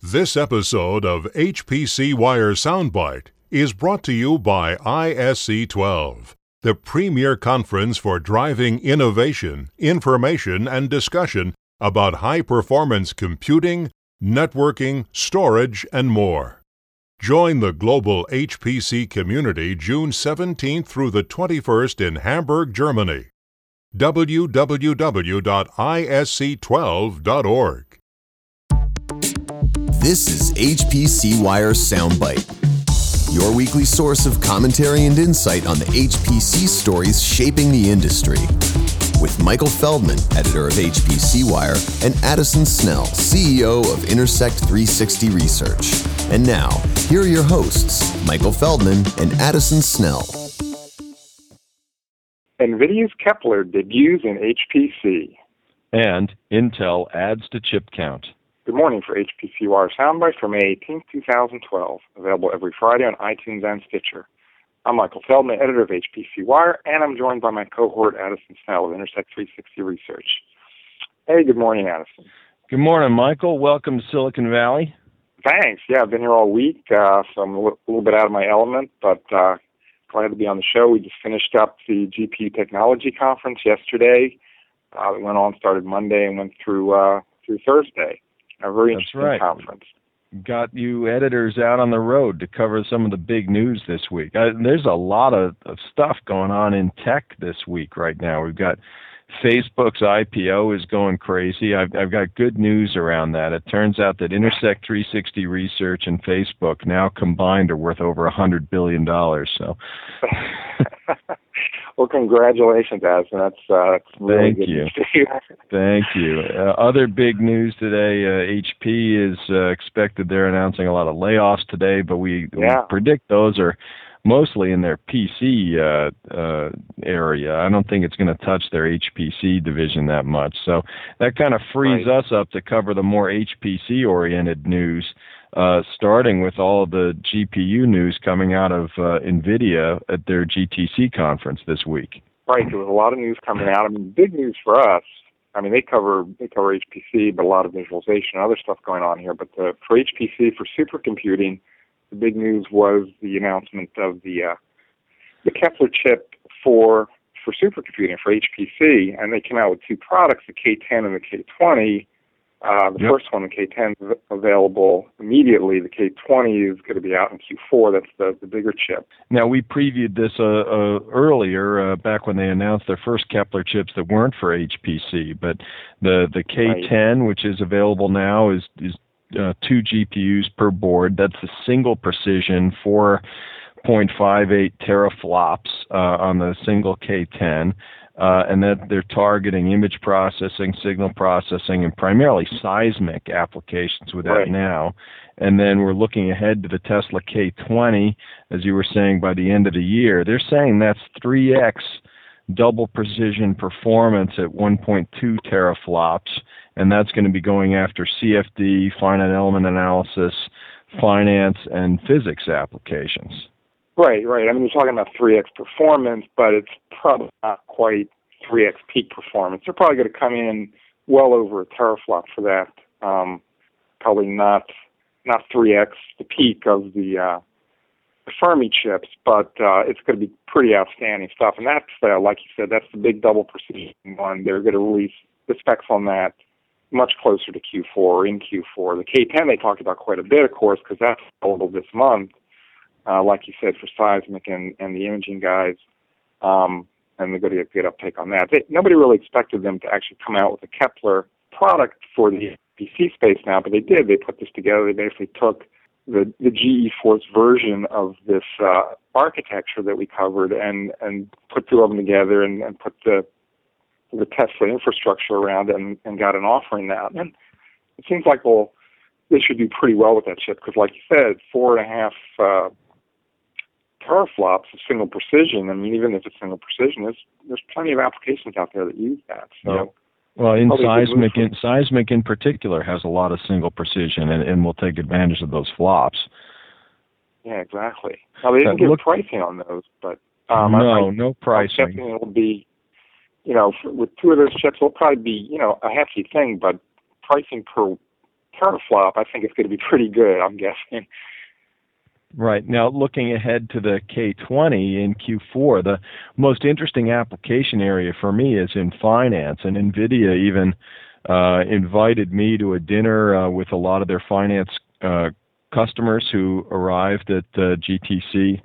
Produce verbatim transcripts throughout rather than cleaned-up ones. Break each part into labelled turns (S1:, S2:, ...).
S1: This episode of H P C Wire Soundbite is brought to you by I S C twelve, the premier conference for driving innovation, information, and discussion about high-performance computing, networking, storage, and more. Join the global H P C community June seventeenth through the twenty-first in Hamburg, Germany. w w w dot I S C twelve dot org.
S2: This is H P C Wire Soundbite, your weekly source of commentary and insight on the H P C stories shaping the industry. With Michael Feldman, editor of H P C Wire, and Addison Snell, C E O of Intersect three sixty Research. And now, here are your hosts, Michael Feldman and Addison Snell.
S3: NVIDIA's Kepler debuts in H P C.
S4: And Intel adds to chip count.
S3: Good morning for H P C Wire Soundbite for May eighteenth, twenty twelve. Available every Friday on iTunes and Stitcher. I'm Michael Feldman, editor of H P C Wire, and I'm joined by my cohort, Addison Snell of Intersect three sixty Research. Hey, good morning, Addison.
S4: Good morning, Michael. Welcome to Silicon Valley.
S3: Thanks. Yeah, I've been here all week, uh, so I'm a little, little bit out of my element, but uh, glad to be on the show. We just finished up the G P U Technology Conference yesterday. Uh, we went on, started Monday, and went through uh, through Thursday. A very
S4: That's
S3: interesting
S4: right.
S3: conference.
S4: Got you editors out on the road to cover some of the big news this week. Uh, there's a lot of, of stuff going on in tech this week right now. We've got Facebook's I P O is going crazy. I've, I've got good news around that. It turns out that Intersect three sixty Research and Facebook now combined are worth over one hundred billion dollars. So.
S3: Well, congratulations, Addison. That's, uh, that's really
S4: Thank
S3: good
S4: you.
S3: news to hear.
S4: Thank you. Uh, other big news today, uh, H P is uh, expected they're announcing a lot of layoffs today, but we,
S3: yeah.
S4: we predict those are mostly in their P C uh, uh, area. I don't think it's going to touch their H P C division that much. So that kind of frees
S3: right.
S4: us up to cover the more H P C-oriented news, uh, starting with all of the G P U news coming out of uh, NVIDIA at their G T C conference this week.
S3: Right. There was a lot of news coming out. I mean, big news for us. I mean, they cover they cover H P C, but a lot of visualization and other stuff going on here. But the, for H P C, for supercomputing, the big news was the announcement of the uh, the Kepler chip for for supercomputing for H P C, and they came out with two products, the K ten and the K twenty. Uh, the
S4: yep.
S3: first one, the K ten, is available immediately. The K twenty is going to be out in Q four. That's the, the bigger chip.
S4: Now, we previewed this uh, uh, earlier, uh, back when they announced their first Kepler chips that weren't for H P C, but the, the K ten, right. which is available now, is, is uh, two G P Us per board. That's a single precision, four point five eight teraflops uh, on the single K ten. Uh, and that they're targeting image processing, signal processing, and primarily seismic applications with that
S3: right.
S4: now. And then we're looking ahead to the Tesla K twenty, as you were saying, by the end of the year. They're saying that's three x double precision performance at one point two teraflops, and that's going to be going after C F D, finite element analysis, finance, and physics applications.
S3: Right, right. I mean, you're talking about three x performance, but it's probably not quite three x peak performance. They're probably going to come in well over a teraflop for that. Um, probably not not three x the peak of the, uh, the Fermi chips, but uh, it's going to be pretty outstanding stuff. And that's, uh, like you said, that's the big double precision one. They're going to release the specs on that much closer to Q four or in Q four. The K ten they talked about quite a bit, of course, because that's available this month. Uh, like you said, for seismic and, and the imaging guys, um, and they're going to get good uptake on that. They, nobody really expected them to actually come out with a Kepler product for the P C space now, but they did. They put this together. They basically took the, the G eForce version of this uh, architecture that we covered and, and put two of them together and, and put the the Tesla infrastructure around it and, and got an offering now. And it seems like well, they should do pretty well with that chip because, like you said, four and a half uh, teraflops of single precision. I mean, even if it's single precision, there's there's plenty of applications out there that use that. So,
S4: yep. Well, in seismic, in seismic in particular, has a lot of single precision, and, and will take advantage of those flops.
S3: Yeah, exactly. Now they didn't
S4: uh,
S3: give
S4: look,
S3: pricing on those, but um,
S4: no,
S3: I,
S4: no pricing.
S3: I'm guessing it'll be, you know, for, with two of those chips, it'll probably be, you know, a hefty thing, but pricing per teraflop, I think it's going to be pretty good, I'm guessing.
S4: Right. Now, looking ahead to the K twenty in Q four, the most interesting application area for me is in finance, and NVIDIA even uh, invited me to a dinner uh, with a lot of their finance uh, customers who arrived at uh, G T C.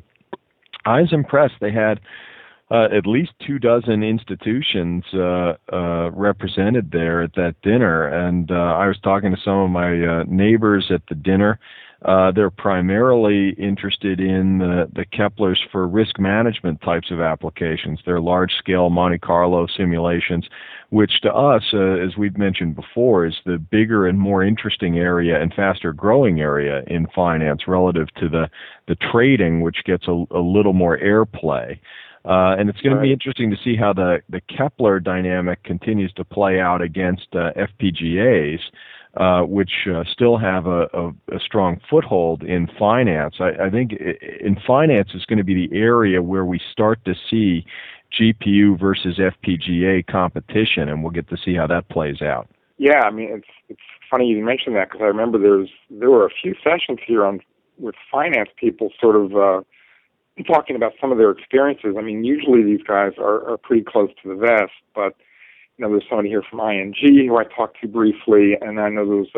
S4: I was impressed. They had uh, at least two dozen institutions uh, uh, represented there at that dinner, and uh, I was talking to some of my uh, neighbors at the dinner. Uh, they're primarily interested in the, the Keplers for risk management types of applications. They're large-scale Monte Carlo simulations, which to us, uh, as we've mentioned before, is the bigger and more interesting area and faster-growing area in finance relative to the, the trading, which gets a, a little more airplay. Uh, and it's going
S3: right.
S4: to be interesting to see how the, the Kepler dynamic continues to play out against uh, F P G As. Uh, which uh, still have a, a, a strong foothold in finance. I, I think in finance is going to be the area where we start to see G P U versus F P G A competition, and we'll get to see how that plays out.
S3: Yeah, I mean, it's it's funny you mentioned that, because I remember there's there were a few sessions here on with finance people sort of uh, talking about some of their experiences. I mean, usually these guys are, are pretty close to the vest, but you know, there's somebody here from I N G who I talked to briefly, and I know there was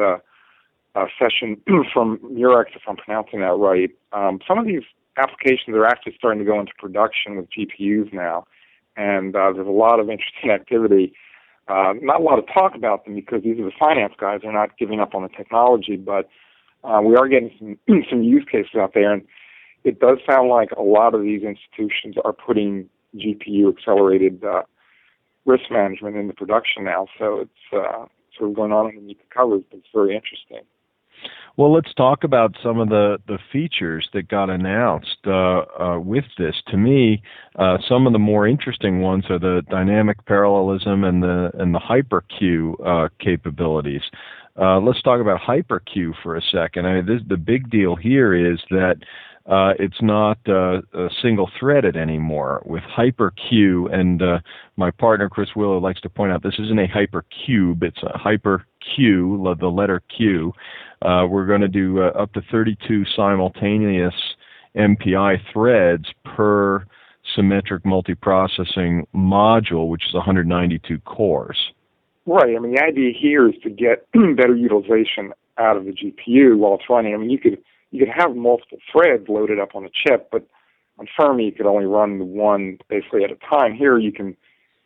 S3: a, a session from Murex, if I'm pronouncing that right. Um, some of these applications are actually starting to go into production with G P Us now, and uh, there's a lot of interesting activity. Uh, not a lot of talk about them because these are the finance guys. They're not giving up on the technology, but uh, we are getting some, some use cases out there, and it does sound like a lot of these institutions are putting G P U-accelerated uh, risk management into production now, so it's uh, sort of going on underneath the covers, but it's very interesting.
S4: Well, let's talk about some of the, the features that got announced uh, uh, with this. To me, uh, some of the more interesting ones are the dynamic parallelism and the and the HyperQ uh, capabilities. Uh, let's talk about HyperQ for a second. I mean, this, the big deal here is that Uh, it's not uh, uh, single-threaded anymore. With HyperQ, and uh, my partner Chris Willow likes to point out this isn't a HyperCube, it's a HyperQ, the letter Q. Uh, we're going to do uh, up to thirty-two simultaneous M P I threads per symmetric multiprocessing module, which is one hundred ninety-two cores.
S3: Right. I mean, the idea here is to get better utilization out of the G P U while it's running. I mean, you could You could have multiple threads loaded up on the chip, but on Fermi, you could only run one basically at a time. Here, you can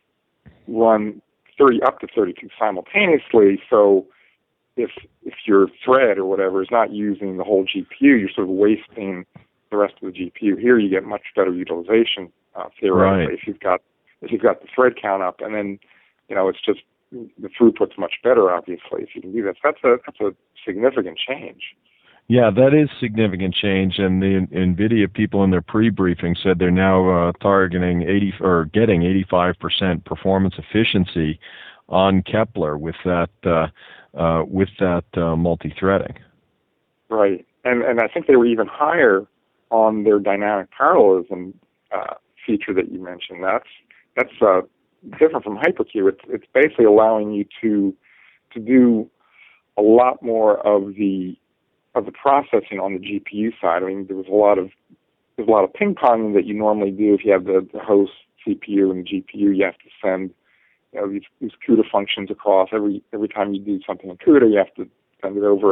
S3: run thirty up to thirty-two simultaneously. So, if if your thread or whatever is not using the whole G P U, you're sort of wasting the rest of the G P U. Here, you get much better utilization uh, theoretically
S4: right.
S3: if you've got if you've got the thread count up, and then you know it's just the throughput's much better, obviously, if you can do that. So that's a that's a significant change.
S4: Yeah, that is significant change, and the NVIDIA people in their pre-briefing said they're now uh, targeting eighty or getting eighty-five percent performance efficiency on Kepler with that uh, uh, with that uh, multi-threading.
S3: Right, and and I think they were even higher on their dynamic parallelism uh, feature that you mentioned. That's that's uh, different from HyperQ. It's it's basically allowing you to to do a lot more of the of the processing on the G P U side. I mean, there was a lot of there's a lot of ping ponging that you normally do if you have the, the host C P U and the G P U. You have to send you know these, these CUDA functions across every every time you do something in CUDA. You have to send it over.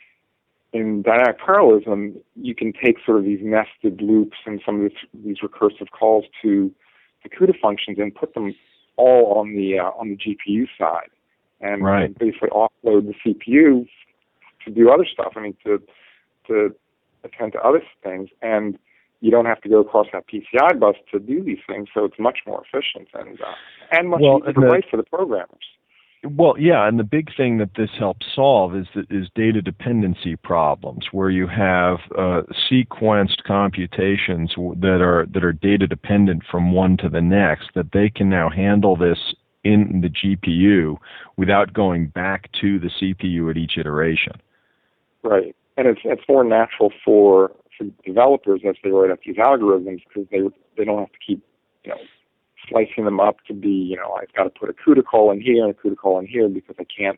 S3: In dynamic parallelism, you can take sort of these nested loops and some of this, these recursive calls to the CUDA functions and put them all on the uh, on the G P U side, and,
S4: right.
S3: and basically offload the C P U to do other stuff. I mean, to to attend to other things, and you don't have to go across that P C I bus to do these things. So it's much more efficient and uh, and much
S4: well,
S3: easier to write for the programmers.
S4: Well, yeah, and the big thing that this helps solve is that is data dependency problems, where you have uh, sequenced computations that are that are data dependent from one to the next. That they can now handle this in the G P U without going back to the C P U at each iteration.
S3: Right, and it's it's more natural for, for developers as they write up these algorithms because they they don't have to keep you know slicing them up to be you know I've got to put a CUDA call in here and a CUDA call in here because I can't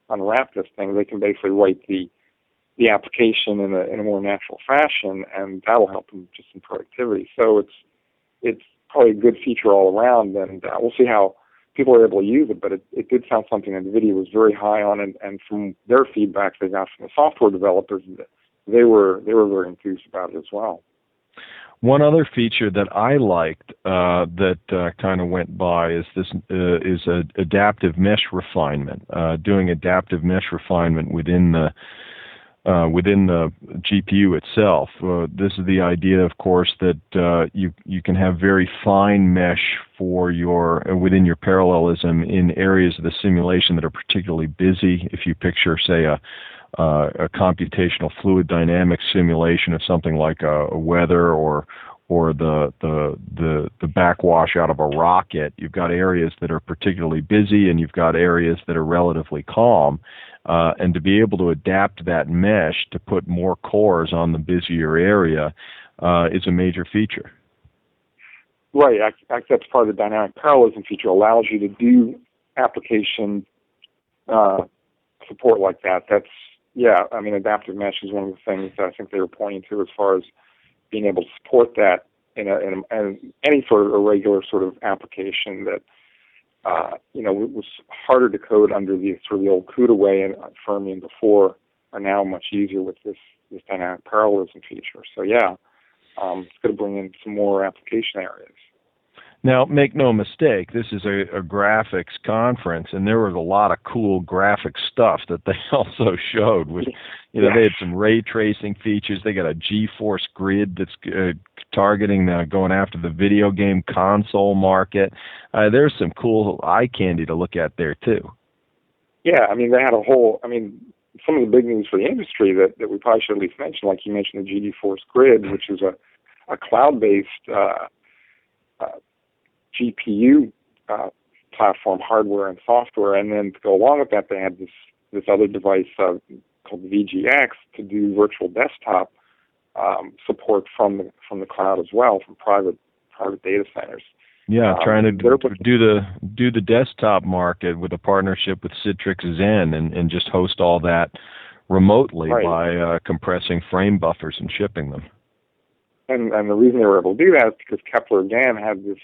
S3: unwrap this thing, they can basically write the the application in a in a more natural fashion, and that will help them just in productivity. So it's it's probably a good feature all around, and uh, we'll see how people are able to use it. But it, it did sound something that NVIDIA was very high on, and, and from their feedback they got from the software developers, they were they were very enthused about it as well.
S4: One other feature that I liked uh, that uh, kind of went by is this uh, is a adaptive mesh refinement. Uh, doing adaptive mesh refinement within the uh, within the G P U itself. Uh, this is the idea, of course, that uh, you you can have very fine mesh for your uh, within your parallelism in areas of the simulation that are particularly busy. If you picture, say, a Uh, a computational fluid dynamics simulation of something like a, a weather or or the, the the the backwash out of a rocket, you've got areas that are particularly busy and you've got areas that are relatively calm, uh, and to be able to adapt that mesh to put more cores on the busier area uh, is a major feature.
S3: Right, actually that's part of the dynamic parallelism feature. Allows you to do application uh, support like that. That's Yeah, I mean, adaptive mesh is one of the things that I think they were pointing to as far as being able to support that in, a, in, a, in any sort of irregular sort of application that, uh, you know, was harder to code under the sort of the old CUDA way and Fermi before are now much easier with this, this dynamic parallelism feature. So, yeah, um, it's going to bring in some more application areas.
S4: Now, make no mistake, this is a, a graphics conference, and there was a lot of cool graphic stuff that they also showed. With, you know, yeah. They had some ray tracing features. They got a GeForce grid that's uh, targeting the, going after the video game console market. Uh, there's some cool eye candy to look at there too.
S3: Yeah, I mean, they had a whole. I mean, some of the big news for the industry that, that we probably should at least mention, like you mentioned, the GeForce grid, which is a a cloud-based Uh, uh, G P U uh, platform, hardware and software, and then to go along with that, they had this this other device uh, called the V G X to do virtual desktop um, support from the from the cloud as well, from private private data centers.
S4: Yeah,
S3: um,
S4: trying to do, do the do the desktop market with a partnership with Citrix Zen, and, and just host all that remotely right. by uh, compressing frame buffers and shipping them.
S3: And and the reason they were able to do that is because Kepler again had this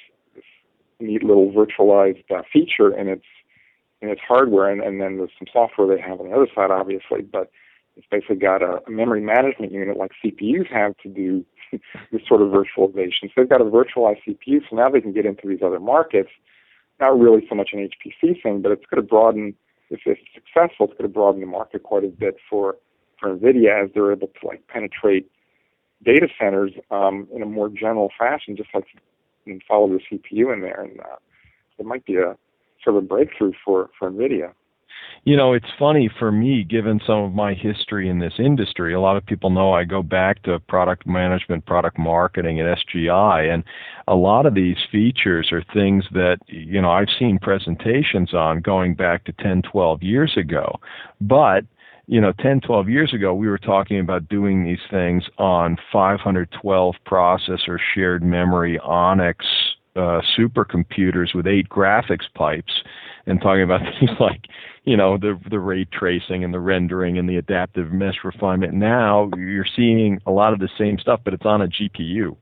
S3: neat little virtualized uh, feature in its in its hardware, and, and then there's some software they have on the other side, obviously, but it's basically got a, a memory management unit like C P Us have to do this sort of virtualization. So they've got a virtualized C P U, so now they can get into these other markets. Not really so much an H P C thing, but it's going to broaden, if it's successful, it's going to broaden the market quite a bit for, for NVIDIA as they're able to like penetrate data centers um, in a more general fashion, just like and follow the C P U in there, and uh, it might be a sort of a breakthrough for, for NVIDIA.
S4: You know, it's funny for me, given some of my history in this industry. A lot of people know I go back to product management, product marketing at S G I, and a lot of these features are things that, you know, I've seen presentations on going back to ten, twelve years ago. But you know, ten, twelve years ago, we were talking about doing these things on five hundred twelve processor shared memory Onyx uh, supercomputers with eight graphics pipes, and talking about things like, you know, the the ray tracing and the rendering and the adaptive mesh refinement. Now you're seeing a lot of the same stuff, but it's on a G P U.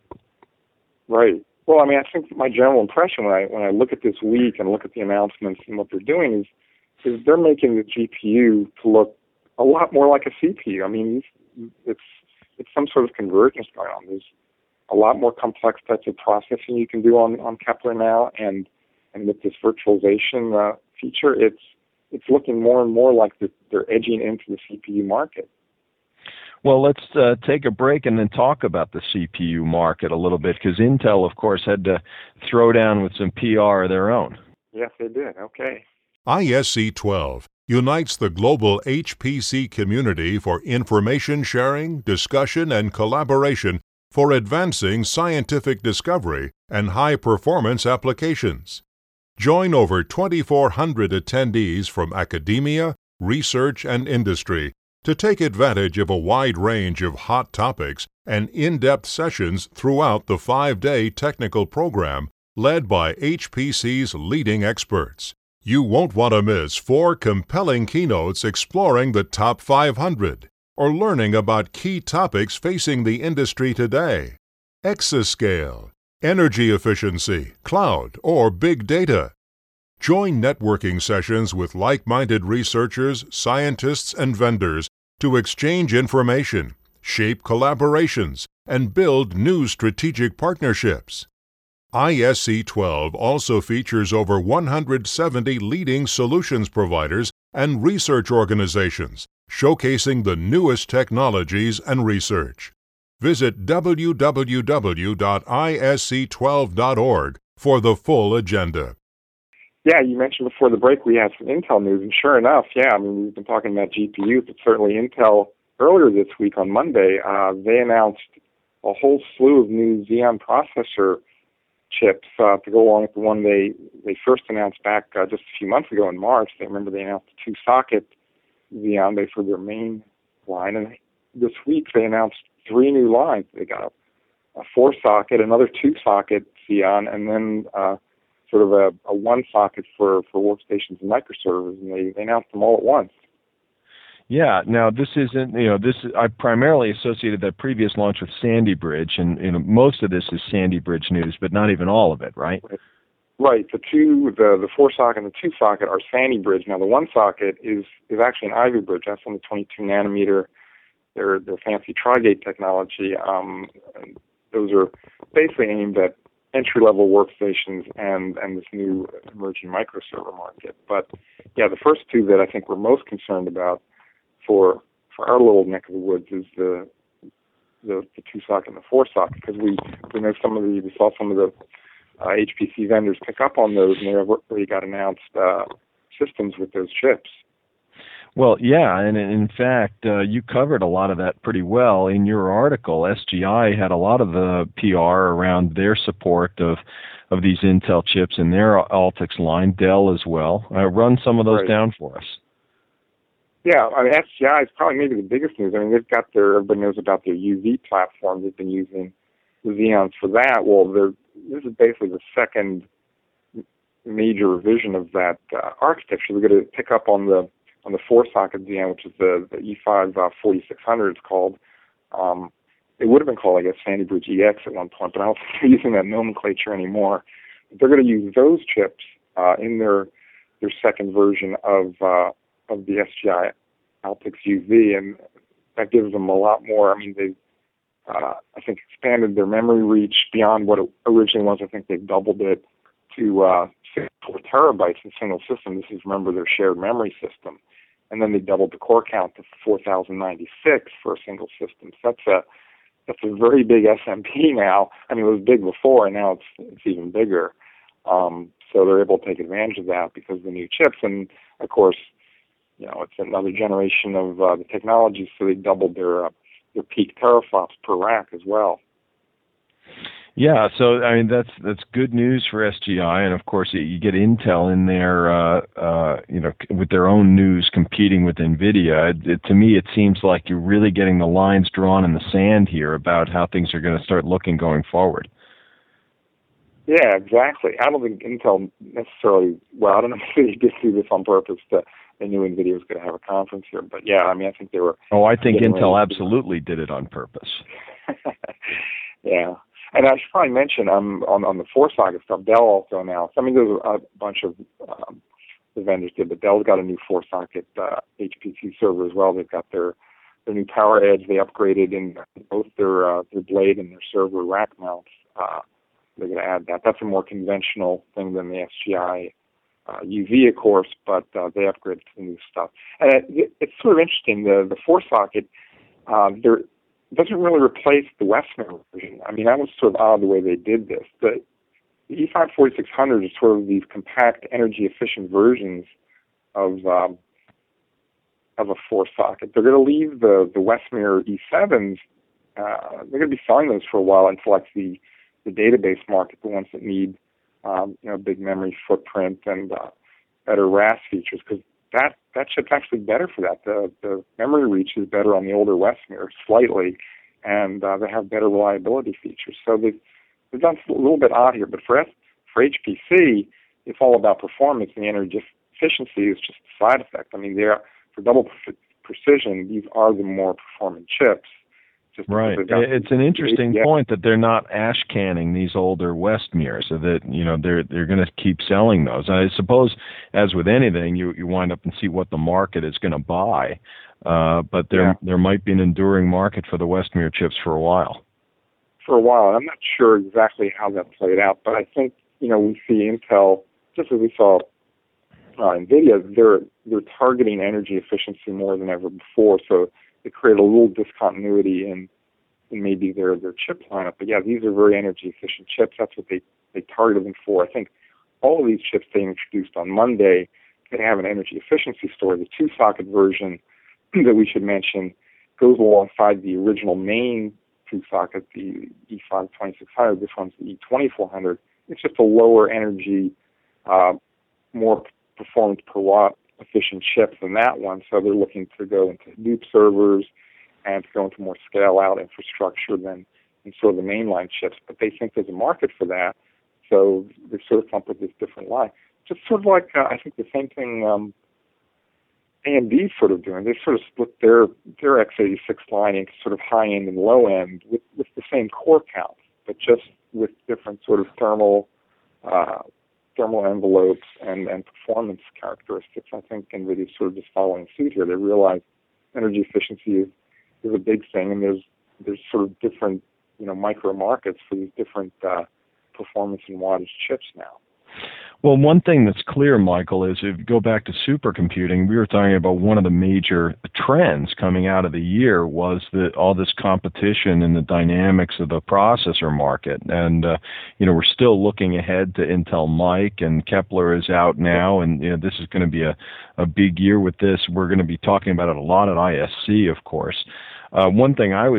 S3: Right. Well, I mean, I think my general impression when I when I look at this week and look at the announcements and what they're doing is is they're making the G P U to look a lot more like a C P U. I mean, it's it's some sort of convergence going on. There's a lot more complex types of processing you can do on, on Kepler now, and and with this virtualization uh, feature, it's it's looking more and more like the, they're edging into the C P U market.
S4: Well, let's uh, take a break and then talk about the C P U market a little bit, because Intel, of course, had to throw down with some P R of their own.
S3: Yes, they did. Okay.
S1: I S C twelve unites the global H P C community for information sharing, discussion, and collaboration for advancing scientific discovery and high-performance applications. Join over twenty-four hundred attendees from academia, research, and industry to take advantage of a wide range of hot topics and in-depth sessions throughout the five-day technical program led by H P C's leading experts. You won't want to miss four compelling keynotes exploring the top five hundred or learning about key topics facing the industry today: exascale, energy efficiency, cloud, or big data. Join networking sessions with like-minded researchers, scientists, and vendors to exchange information, shape collaborations, and build new strategic partnerships. I S C twelve also features over one hundred seventy leading solutions providers and research organizations, showcasing the newest technologies and research. Visit w w w dot i s c twelve dot org for the full agenda.
S3: Yeah, you mentioned before the break we had some Intel news, and sure enough, yeah, I mean, we've been talking about G P Us, but certainly Intel earlier this week on Monday, uh, they announced a whole slew of new Xeon processor chips uh, to go along with the one they, they first announced back uh, just a few months ago in March. They remember they announced a two-socket Xeon based for their main line, and this week they announced three new lines. They got a, a four-socket, another two-socket Xeon, and then uh, sort of a, a one-socket for, for workstations and microservers, and they, they announced them all at once.
S4: Yeah. Now, this isn't, you know, this I primarily associated that previous launch with Sandy Bridge, and you know, most of this is Sandy Bridge news, but not even all of it, right?
S3: Right. Right. The two, the the four socket and the two socket are Sandy Bridge. Now, the one socket is is actually an Ivy Bridge. That's on the twenty-two nanometer. Their their fancy Tri-Gate technology. Um, and those are basically aimed at entry level workstations and and this new emerging microserver market. But yeah, the first two that I think we're most concerned about for for our little neck of the woods is the the, the two socket and the four socket, because we we know some of the we saw some of the uh, H P C vendors pick up on those, and they already got announced uh, systems with those chips.
S4: Well, yeah, and in fact, uh, you covered a lot of that pretty well in your article. S G I had a lot of the P R around their support of of these Intel chips in their Altix line. Dell as well. Uh, run some of those
S3: Right.
S4: down for us.
S3: Yeah, I mean, S G I is probably maybe the biggest news. I mean, they've got their, everybody knows about their U V platform. They've been using the Xeons for that. Well, they're, this is basically the second major revision of that uh, architecture. They're going to pick up on the on the four-socket Xeon, which is the, the E five uh, forty-six hundred, it's called. Um, it would have been called, I guess, Sandy Bridge E X at one point, but I don't think they're using that nomenclature anymore. But they're going to use those chips uh, in their their second version of uh, of the S G I Altix U V, and that gives them a lot more. I mean, they, uh, I think, expanded their memory reach beyond what it originally was. I think they've doubled it to uh, sixty-four terabytes in a single system. This is, remember, their shared memory system. And then they doubled the core count to four thousand ninety-six for a single system. So that's a that's a very big S M P now. I mean, it was big before, and now it's it's even bigger. Um, so they're able to take advantage of that because of the new chips. And of course, you know, it's another generation of uh, the technology. So they doubled their uh, their peak teraflops per rack as well.
S4: Yeah, so I mean that's that's good news for S G I, and of course you get Intel in there, uh, uh, you know, with their own news competing with NVIDIA. It, it, to me, it seems like you're really getting the lines drawn in the sand here about how things are going to start looking going forward.
S3: Yeah, exactly. I don't think Intel necessarily. Well, I don't know if they did do this on purpose. To, they knew NVIDIA was going to have a conference here, but yeah, I mean, I think they were.
S4: Oh, I think Intel absolutely did it on purpose.
S3: Yeah. And I should probably mention um, on on the four-socket stuff, Dell also announced. I mean, there's a, a bunch of um, the vendors did, but Dell's got a new four-socket uh, H P C server as well. They've got their their new PowerEdge. They upgraded in both their uh, their blade and their server rack mounts. Uh, they're going to add that. That's a more conventional thing than the S G I uh, U V, of course, but uh, they upgraded to the new stuff. And it, it's sort of interesting. The the four-socket, uh, they're doesn't really replace the Westmere version. I mean, that was sort of odd the way they did this. The, the E five forty-six hundred is sort of these compact, energy-efficient versions of um, of a four-socket. They're going to leave the, the Westmere E sevens. Uh, they're going to be selling those for a while until like the, the database market, the ones that need um, you know, big memory footprint and uh, better R A S features, because that that chip's actually better for that. The the memory reach is better on the older Westmere slightly, and uh, they have better reliability features. So they've, they've done a little bit odd here, but for S, for H P C, it's all about performance, and the energy efficiency is just a side effect. I mean, they're, for double pre- precision, these are the more performant chips. Just
S4: right. It's an interesting yeah. point that they're not ash canning these older Westmere, so that you know they're they're going to keep selling those. I suppose, as with anything, you you wind up and see what the market is going to buy, uh, but there yeah. there might be an enduring market for the Westmere chips for a while.
S3: For a while, I'm not sure exactly how that played out, but I think you know we see Intel, just as we saw uh, NVIDIA, they're they're targeting energy efficiency more than ever before, so they create a little discontinuity in, in maybe their, their chip lineup. But yeah, these are very energy efficient chips. That's what they, they targeted them for. I think all of these chips they introduced on Monday, they have an energy efficiency story. The two-socket version that we should mention goes alongside the original main two-socket, the E five twenty-six hundred. This one's the E twenty-four hundred. It's just a lower energy, uh, more performance per watt efficient chip than that one, so they're looking to go into Hadoop servers and to go into more scale-out infrastructure than in sort of the mainline chips. But they think there's a market for that, so they sort of come up with this different line. Just sort of like, uh, I think the same thing um, A M D's sort of doing. They sort of split their, their x eighty-six line into sort of high-end and low-end with, with the same core count, but just with different sort of thermal uh, thermal envelopes and, and performance characteristics. I think NVIDIA is sort of just following suit here. They realize energy efficiency is, is a big thing, and there's there's sort of different, you know, micro markets for these different uh, performance and wattage chips now.
S4: Well, one thing that's clear, Michael, is if you go back to supercomputing, we were talking about one of the major trends coming out of the year was that all this competition and the dynamics of the processor market. And, uh, you know, we're still looking ahead to Intel Mike, and Kepler is out now, and, you know, this is going to be a, a big year with this. We're going to be talking about it a lot at I S C, of course. Uh, one thing I was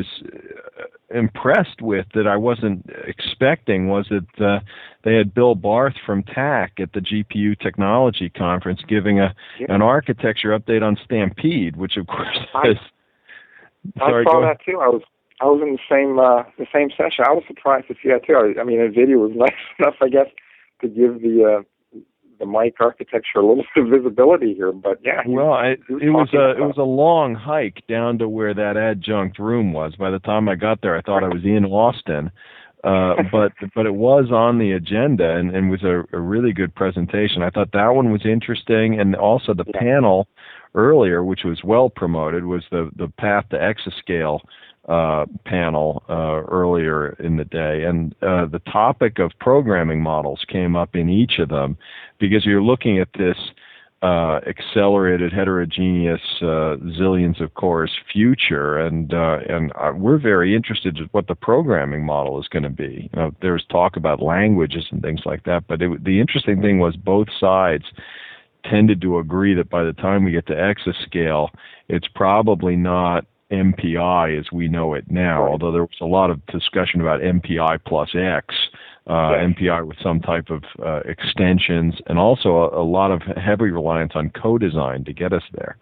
S4: impressed with that I wasn't expecting was that uh, they had Bill Barth from T A C at the G P U Technology Conference giving a yeah. an architecture update on Stampede, which of course
S3: I,
S4: is.
S3: Sorry, I saw that too. I was I was in the same uh, the same session. I was surprised to see that too. I, I mean, NVIDIA was nice enough, I guess, to give the uh, the Mike architecture a little bit of visibility here, but yeah. He,
S4: well, I, was it was a it was a long hike down to where that adjunct room was. By the time I got there, I thought I was in Austin, uh, but but it was on the agenda and, and was a, a really good presentation. I thought that one was interesting, and also the yeah. panel earlier, which was well promoted, was the the Path to Exascale uh, panel uh, earlier in the day, and uh, the topic of programming models came up in each of them, because you're looking at this uh, accelerated heterogeneous uh, zillions of cores future, and uh, and uh, we're very interested in what the programming model is going to be. You know, there's talk about languages and things like that, but it, the interesting thing was both sides tended to agree that by the time we get to exascale, it's probably not M P I as we know it now, right. although there was a lot of discussion about M P I plus X, uh, yes. M P I with some type of uh, extensions, and also a, a lot of heavy reliance on co-design to get us there.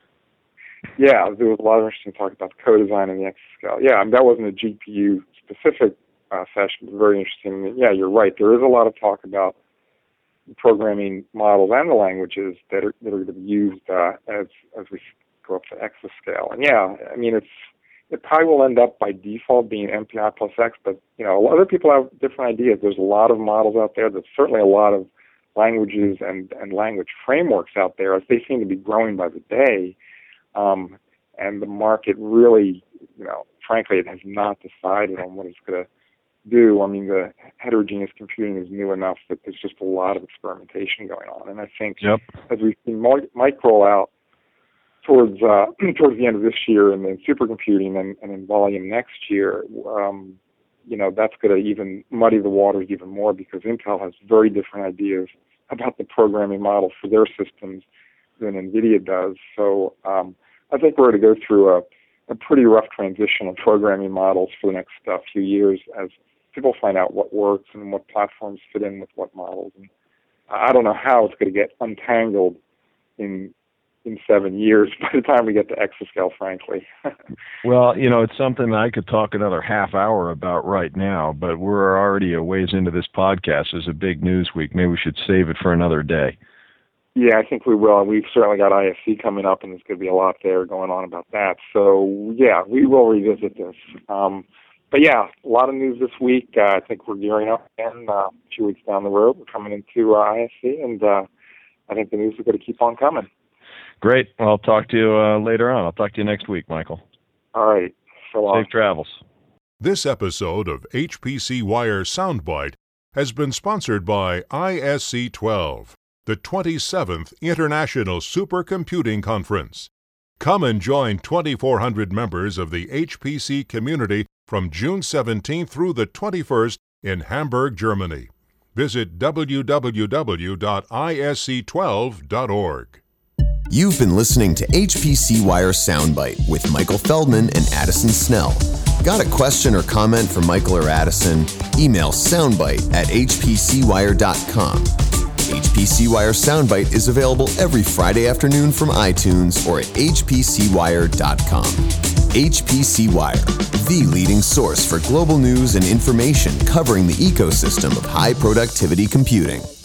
S3: Yeah, there was a lot of interesting talk about the co-design and the exascale. Yeah, I mean, that wasn't a G P U-specific uh, session, but very interesting. Yeah, you're right. There is a lot of talk about programming models and the languages that are that are going to be used uh, as as we go up to exascale. And yeah, I mean, it's it probably will end up by default being M P I plus X, but you know, other people have different ideas. There's a lot of models out there. There's certainly a lot of languages and, and language frameworks out there, as they seem to be growing by the day. Um, and the market really, you know, frankly, it has not decided on what it's going to do. I mean, the heterogeneous computing is new enough that there's just a lot of experimentation going on. And I think
S4: yep.
S3: as we've seen Mike roll out towards uh, towards the end of this year, and then supercomputing and, and in volume next year, um, you know, that's going to even muddy the waters even more, because Intel has very different ideas about the programming model for their systems than NVIDIA does. So um, I think we're going to go through a, a pretty rough transition of programming models for the next uh, few years as people find out what works and what platforms fit in with what models. And I don't know how it's going to get untangled in in seven years by the time we get to exascale, frankly.
S4: Well, you know, it's something I could talk another half hour about right now, but we're already a ways into this podcast. It's a big news week. Maybe we should save it for another day.
S3: Yeah, I think we will. We've certainly got I S C coming up, and there's going to be a lot there going on about that. So, yeah, we will revisit this. Um, but, yeah, a lot of news this week. Uh, I think we're gearing up again uh, a few weeks down the road. We're coming into uh, I S C, and uh, I think the news is going to keep on coming.
S4: Great. Well, I'll talk to you uh, later on. I'll talk to you next week, Michael.
S3: All right. So long.
S4: Safe travels.
S1: This episode of H P C Wire Soundbite has been sponsored by I S C twelve, the twenty-seventh International Supercomputing Conference. Come and join twenty-four hundred members of the H P C community from June seventeenth through the twenty-first in Hamburg, Germany. Visit w w w dot i s c twelve dot org.
S2: You've been listening to H P C Wire Soundbite with Michael Feldman and Addison Snell. Got a question or comment for Michael or Addison? Email soundbite at h p c wire dot com. H P C Wire Soundbite is available every Friday afternoon from iTunes or at h p c wire dot com. H P C Wire, the leading source for global news and information covering the ecosystem of high productivity computing.